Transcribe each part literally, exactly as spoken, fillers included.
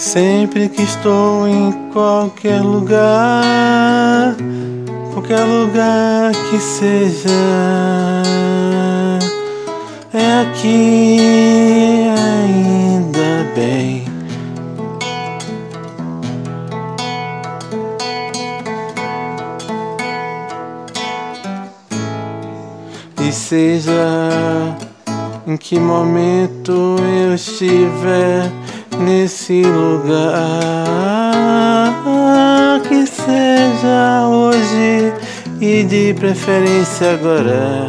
Sempre que estou em qualquer lugar, qualquer lugar que seja, é aqui ainda bem. E seja em que momento eu estiver nesse lugar, que seja hoje e de preferência agora,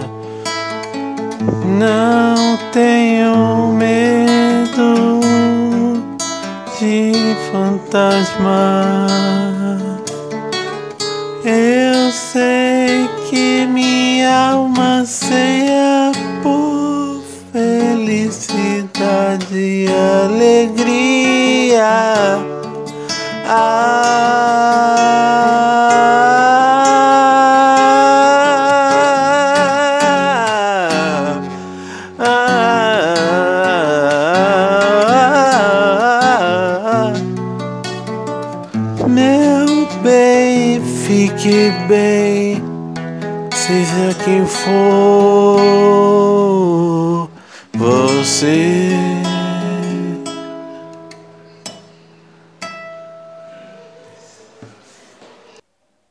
não tenho medo de fantasma. Eu sei que minha alma anseia por felicidade e alegria. Ah, ah, ah, meu bem, fique bem, seja quem for você.